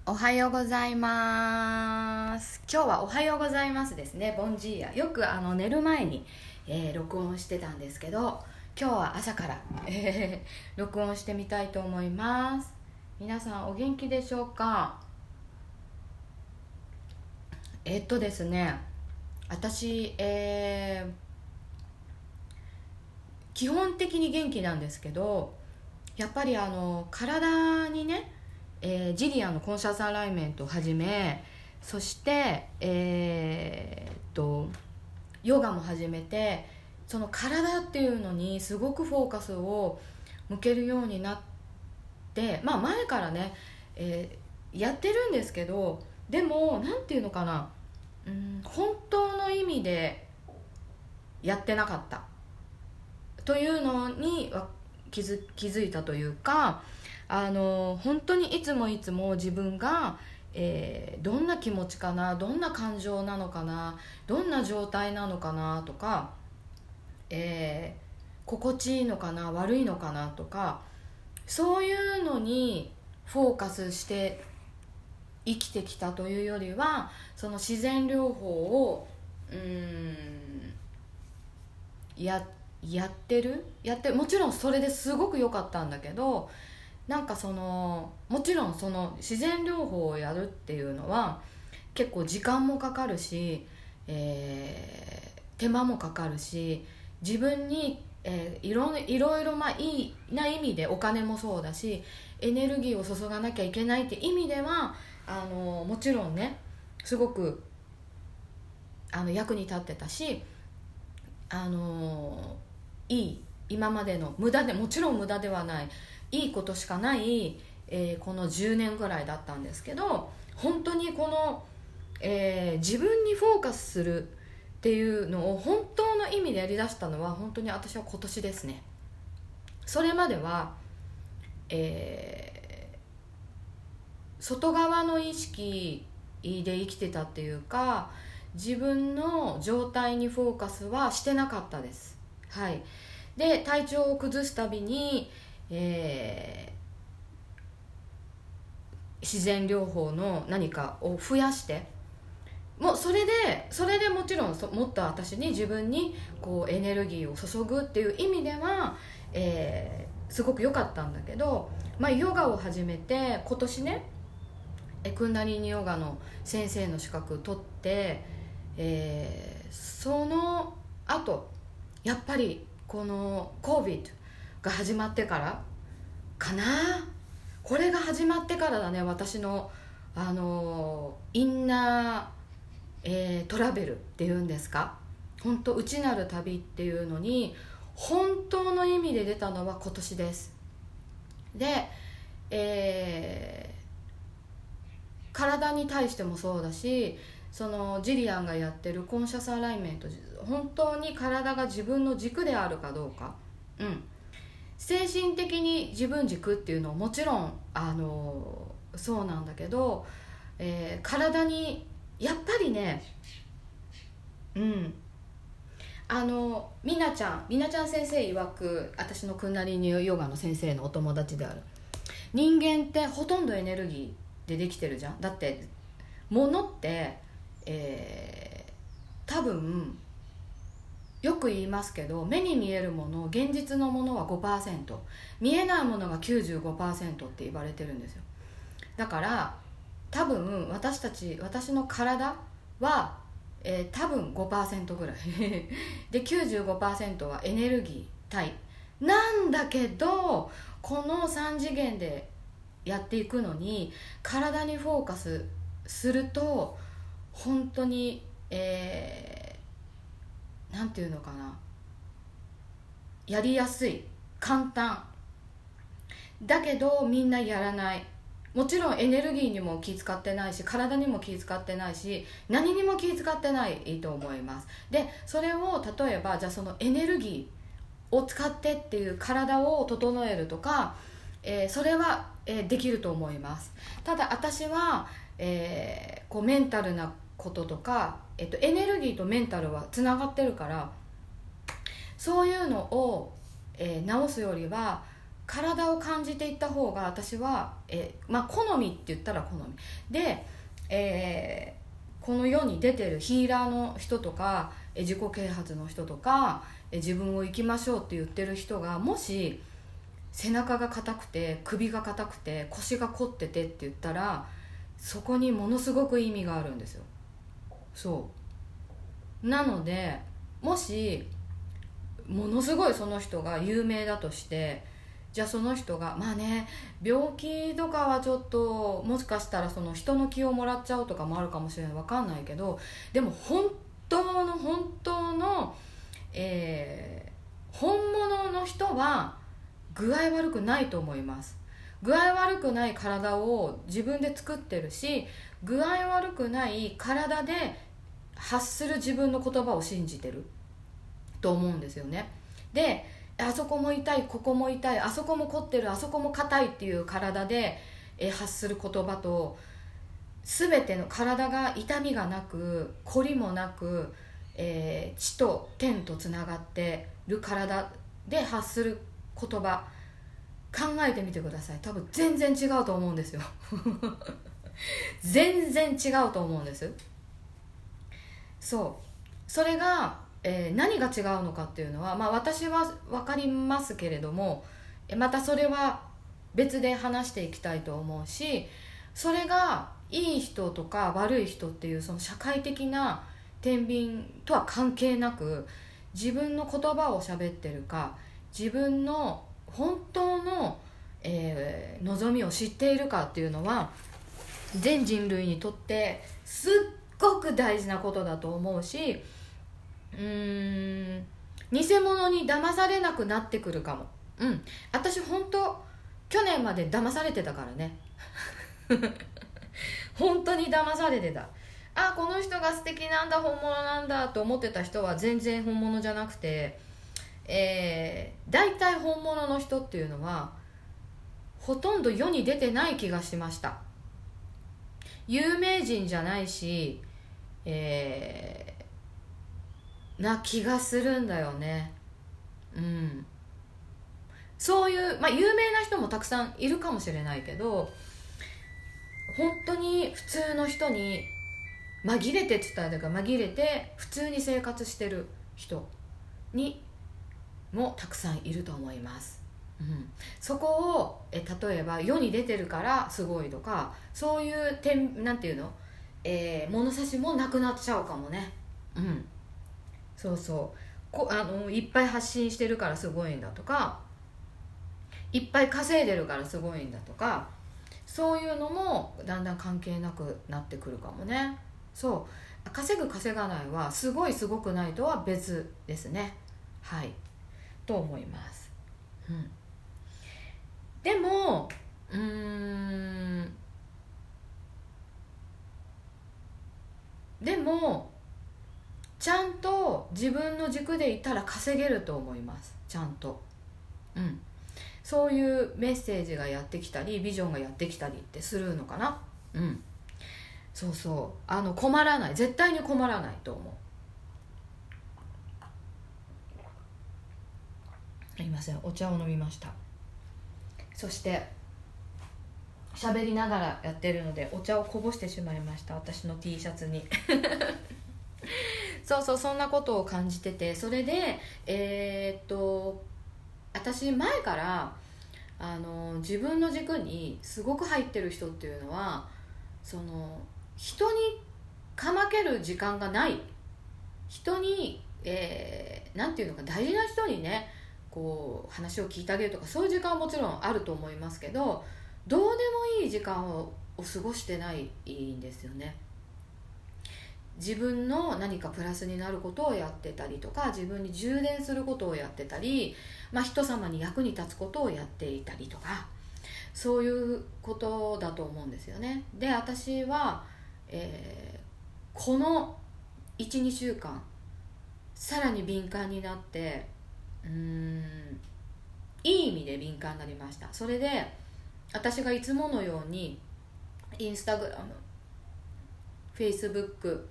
おはようございます。今日はおはようございますですね。ボンジーヤ。よく寝る前に、録音してたんですけど、今日は朝から、録音してみたいと思います。皆さんお元気でしょうか？ですね、私、基本的に元気なんですけど、やっぱり体にね、ジリアのコンシャスアライメントをはじめ、そして、ヨガも始めて、その体っていうのにすごくフォーカスを向けるようになって、前からね、やってるんですけど、でもなんていうのかな、本当の意味でやってなかったというのに気づいたというか、本当にいつも自分が、どんな気持ちかな、どんな感情なのかな、どんな状態なのかなとか、心地いいのかな悪いのかなとか、そういうのにフォーカスして生きてきたというよりは、その自然療法をやってもちろんそれですごく良かったんだけど、なんかもちろんその自然療法をやるっていうのは結構時間もかかるし、手間もかかるし、自分に、いろいろいいな意味でお金もそうだし、エネルギーを注がなきゃいけないって意味ではもちろんね、すごく役に立ってたし、今までのもちろん無駄ではない、いいことしかない、この10年ぐらいだったんですけど、本当にこの、自分にフォーカスするっていうのを本当の意味でやりだしたのは、本当に私は今年ですね。それまでは、外側の意識で生きてたっていうか、自分の状態にフォーカスはしてなかったです。はい。で、体調を崩すたびに、自然療法の何かを増やして、もうそれでもちろんもっと私に自分にこうエネルギーを注ぐっていう意味では、すごく良かったんだけど、ヨガを始めて今年ね、クンダリーニヨガの先生の資格取って、その後やっぱりこの COVID が始まってからかな、これが始まってからだね、私のインナー、トラベルっていうんですか、本当内なる旅っていうのに本当の意味で出たのは今年です。で、体に対してもそうだし、そのジリアンがやってるコンシャスアライメント、本当に体が自分の軸であるかどうか、精神的に自分軸っていうのはもちろんそうなんだけど、体にやっぱりね、みなちゃん先生曰く、私のクンダリーニヨガの先生のお友達である、人間ってほとんどエネルギーでできてるじゃん。だって物って、多分よく言いますけど、目に見えるもの、現実のものは 5%、 見えないものが 95% って言われてるんですよ。だから多分私の体は、多分 5% ぐらいで 95% はエネルギー体なんだけど、この3次元でやっていくのに体にフォーカスすると本当に、なんていうのかな、やりやすい、簡単だけどみんなやらない。もちろんエネルギーにも気使ってないし、体にも気使ってないし、何にも気使ってないと思います。でそれを例えば、じゃあそのエネルギーを使ってっていう、体を整えるとか、それは、できると思います。ただ私は、こうメンタルなこととか、エネルギーとメンタルはつながってるから、そういうのを、直すよりは体を感じていった方が私は、好みって言ったら好みで、この世に出てるヒーラーの人とか自己啓発の人とか自分を生きましょうって言ってる人がもし背中が硬くて首が硬くて腰が凝っててって言ったら、そこにものすごく意味があるんですよ。そうなので、もしものすごいその人が有名だとして、じゃあその人が病気とかはちょっともしかしたらその人の気をもらっちゃうとかもあるかもしれない、分かんないけど、でも本当の、本物の人は具合悪くないと思います。具合悪くない体を自分で作ってるし、具合悪くない体で発する自分の言葉を信じてると思うんですよね。で、あそこも痛い、ここも痛い、あそこも凝ってる、あそこも硬いっていう体で発する言葉と、全ての体が痛みがなく凝りもなく、地と天とつながってる体で発する言葉、考えてみてください。多分全然違うと思うんですよ全然違うと思うんです。それが、何が違うのかっていうのは、私は分かりますけれども、またそれは別で話していきたいと思うし、それがいい人とか悪い人っていうその社会的な天秤とは関係なく、自分の言葉を喋ってるか、自分の本当の、望みを知っているかっていうのは全人類にとってすっごく大事なことだと思うし、偽物に騙されなくなってくるかも。私本当去年まで騙されてたからね本当に騙されてた。この人が素敵なんだ、本物なんだと思ってた人は全然本物じゃなくて、大体本物の人っていうのはほとんど世に出てない気がしました。有名人じゃないし、な気がするんだよね。そういう、有名な人もたくさんいるかもしれないけど、本当に普通の人に紛れてって言ったらだから紛れて普通に生活してる人にもたくさんいると思います。そこを例えば世に出てるからすごいとか、そういう点なんていうの、物差しもなくなっちゃうかもね。いっぱい発信してるからすごいんだとか、いっぱい稼いでるからすごいんだとか、そういうのもだんだん関係なくなってくるかもね。稼ぐ稼がないはすごいすごくないとは別ですね。と思います。でもちゃんと自分の軸でいたら稼げると思います。ちゃんとそういうメッセージがやってきたりビジョンがやってきたりってするのかな。困らない、絶対に困らないと思う。すいません、お茶を飲みました。そして喋りながらやってるのでお茶をこぼしてしまいました、私の T シャツにそんなことを感じてて、それで私前から自分の軸にすごく入ってる人っていうのは、人にかまける時間がない、人に、なんていうのか、大事な人にねこう話を聞いてあげるとか、そういう時間はもちろんあると思いますけど、どうでもいい時間を過ごしてないんですよね。自分の何かプラスになることをやってたりとか、自分に充電することをやってたり、人様に役に立つことをやっていたりとか、そういうことだと思うんですよね。で、私は、この 1,2 週間さらに敏感になって、いい意味で敏感になりました。それで私がいつものようにインスタグラム、フェイスブック、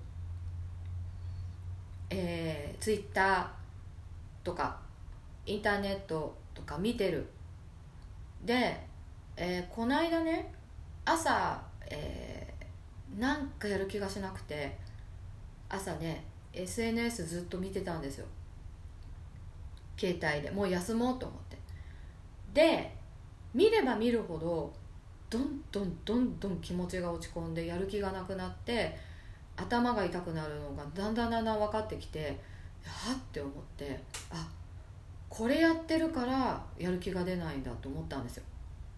ツイッターとかインターネットとか見てるで、この間ね朝、なんかやる気がしなくて朝ね SNS ずっと見てたんですよ、携帯で。もう休もうと思って。で見れば見るほどどんどんどんどん気持ちが落ち込んでやる気がなくなって頭が痛くなるのがだんだんだんだん分かってきて、はって思って、あ、これやってるからやる気が出ないんだと思ったんですよ。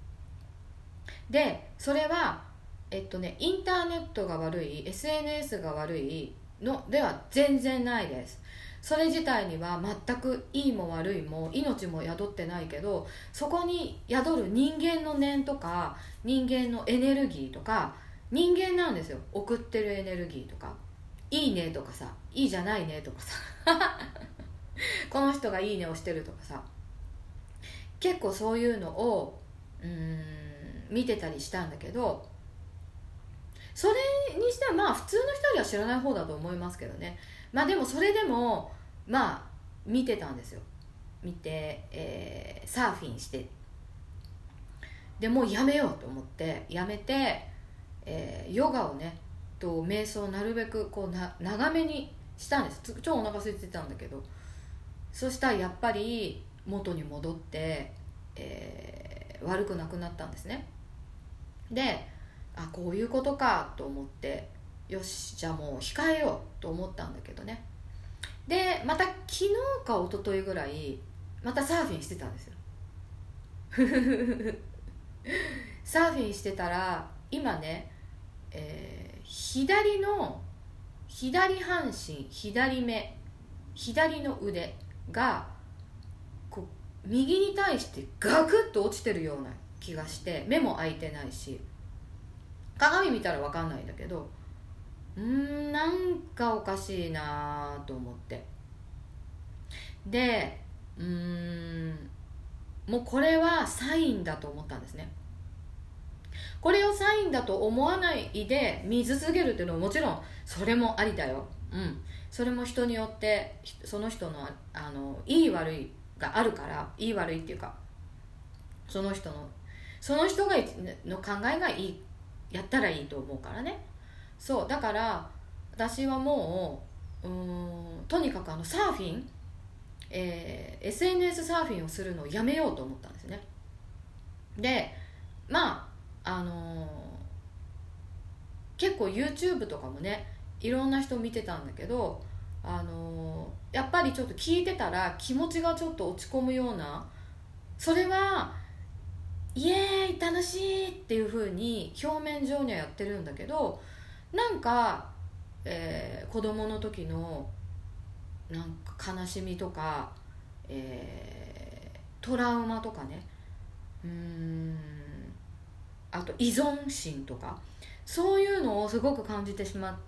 でそれはインターネットが悪い SNS が悪いのでは全然ないです。それ自体には全くいいも悪いも命も宿ってないけど、そこに宿る人間の念とか人間のエネルギーとか、人間なんですよ、送ってるエネルギーとか、いいねとかさ、いいじゃないねとかさこの人がいいねをしてるとかさ、結構そういうのを見てたりしたんだけど、それにしてはまあ普通の人よりは知らない方だと思いますけどね。まあでもそれでもまあ見てたんですよ。見て、サーフィンして、でもうやめようと思ってやめて、ヨガをねと瞑想をなるべくこう長めにしたんです。超お腹空いてたんだけど、そしたらやっぱり元に戻って、悪くなくなったんですね。で、あ、こういうことかと思って、よしじゃあもう控えようと思ったんだけどね。でまた昨日か一昨日ぐらいまたサーフィンしてたんですよサーフィンしてたら今ね、左半身、左目、左の腕がこう右に対してガクッと落ちてるような気がして、目も開いてないし、鏡見たら分かんないんだけど、なんかおかしいなと思って、でもうこれはサインだと思ったんですね。これをサインだと思わないで見続けるっていうのはもちろんそれもありだよ。それも人によってその人のいい悪いがあるから、いい悪いっていうかその人がの考えがいい、やったらいいと思うからね。そうだから私はもうとにかくサーフィン、SNS サーフィンをするのをやめようと思ったんですね。でまあ結構 YouTube とかもねいろんな人見てたんだけど、やっぱりちょっと聞いてたら気持ちがちょっと落ち込むような、それはイエーイ楽しいっていう風に表面上にはやってるんだけど、なんか、子供の時のなんか悲しみとか、トラウマとかね、あと依存心とか、そういうのをすごく感じてしまって、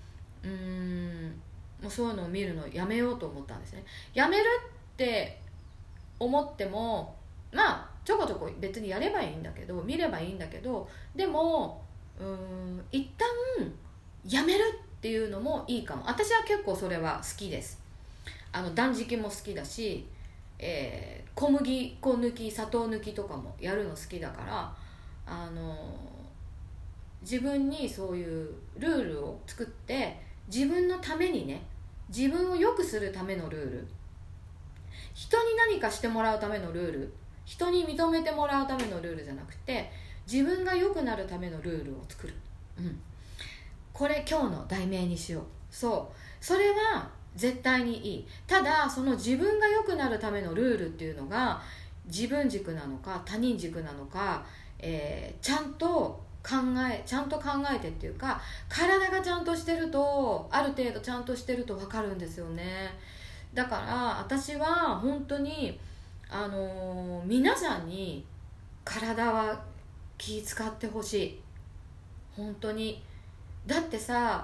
もうそういうのを見るのをやめようと思ったんですね。やめるって思ってもまあちょこちょこ別にやればいいんだけど、見ればいいんだけど、でも一旦やめるっていうのもいいかも。私は結構それは好きです。断食も好きだし、小麦粉抜き砂糖抜きとかもやるの好きだから、自分にそういうルールを作って、自分のためにね、自分を良くするためのルール、人に何かしてもらうためのルール、人に認めてもらうためのルールじゃなくて、自分が良くなるためのルールを作る、これ今日の題名にしよう。それは絶対にいい。ただその自分が良くなるためのルールっていうのが自分軸なのか他人軸なのか、ちゃんと考えてっていうか、体がちゃんとしてると、ある程度ちゃんとしてると分かるんですよね。だから私は本当に皆さんに体は気使ってほしい、本当に。だってさ、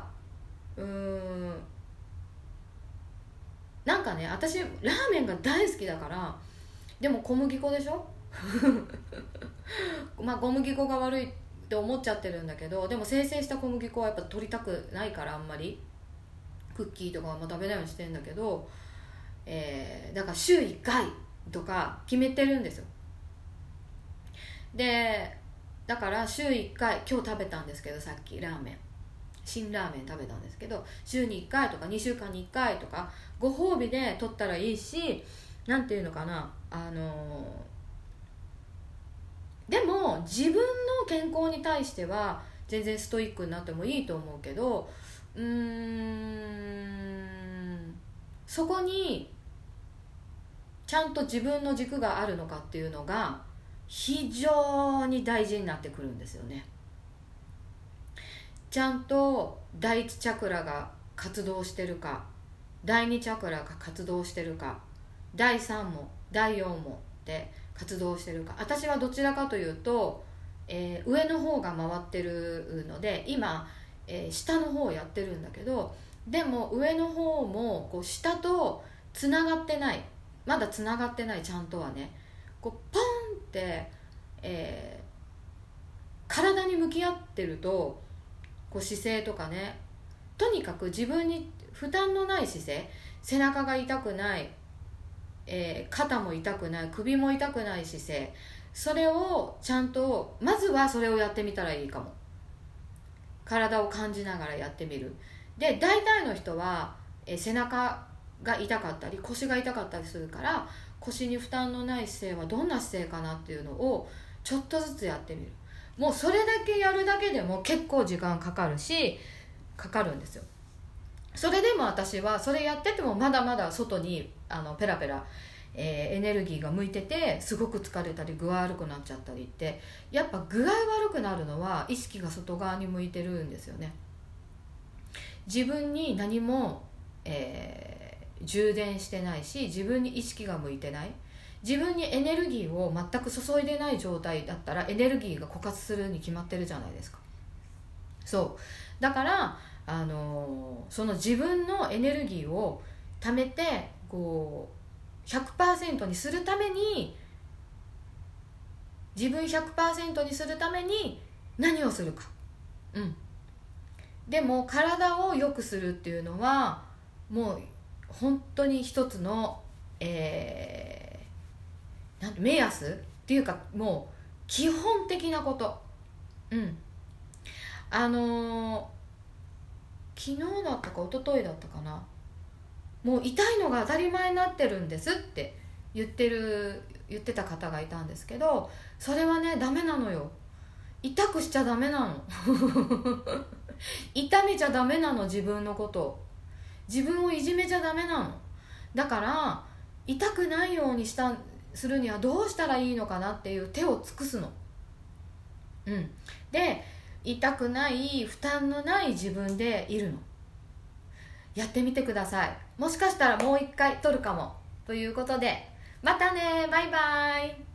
なんかね、私ラーメンが大好きだから、でも小麦粉でしょまあ小麦粉が悪いって思っちゃってるんだけど、でも精製した小麦粉はやっぱ取りたくないから、あんまりクッキーとかは食べないようにしてんだけど、だから週1回とか決めてるんですよ。 でだから週1回、今日食べたんですけど、さっきラーメン、辛ラーメン食べたんですけど、週に1回とか2週間に1回とかご褒美で取ったらいいし、なんていうのかな、でも自分の健康に対しては全然ストイックになってもいいと思うけど、そこにちゃんと自分の軸があるのかっていうのが非常に大事になってくるんですよね。ちゃんと第一チャクラが活動してるか、第二チャクラが活動してるか、第3も第4もで活動してるか。私はどちらかというと、上の方が回ってるので今、下の方をやってるんだけど、でも上の方もこう下とつながってない、まだつながってない、ちゃんとはね、こうポンって、体に向き合ってると、こう姿勢とかね、とにかく自分に負担のない姿勢、背中が痛くない、肩も痛くない、首も痛くない姿勢、それをちゃんと、まずはそれをやってみたらいいかも。体を感じながらやってみる。で大体の人は、背中が痛かったり腰が痛かったりするから、腰に負担のない姿勢はどんな姿勢かなっていうのをちょっとずつやってみる。もうそれだけやるだけでも結構時間かかるんですよ。それでも私はそれやっててもまだまだ外にペラペラ、エネルギーが向いてて、すごく疲れたり具合悪くなっちゃったりって、やっぱ具合悪くなるのは意識が外側に向いてるんですよね。自分に何も、充電してないし、自分に意識が向いてない、自分にエネルギーを全く注いでない状態だったらエネルギーが枯渇するに決まってるじゃないですか。そうだから、その自分のエネルギーを貯めてこう 100% にするために、自分 100% にするために何をするか。でも体を良くするっていうのはもう本当に一つの、目安っていうか、もう基本的なこと。昨日だったか一昨日だったかな、もう痛いのが当たり前になってるんですって言ってた方がいたんですけど、それはね、ダメなのよ。痛くしちゃダメなの痛めちゃダメなの。自分のことを、自分をいじめちゃダメなの。だから痛くないようにするにはどうしたらいいのかなっていう手を尽くすの。で痛くない負担のない自分でいるの。やってみてください。もしかしたらもう一回撮るかもということで、またね、バイバイ。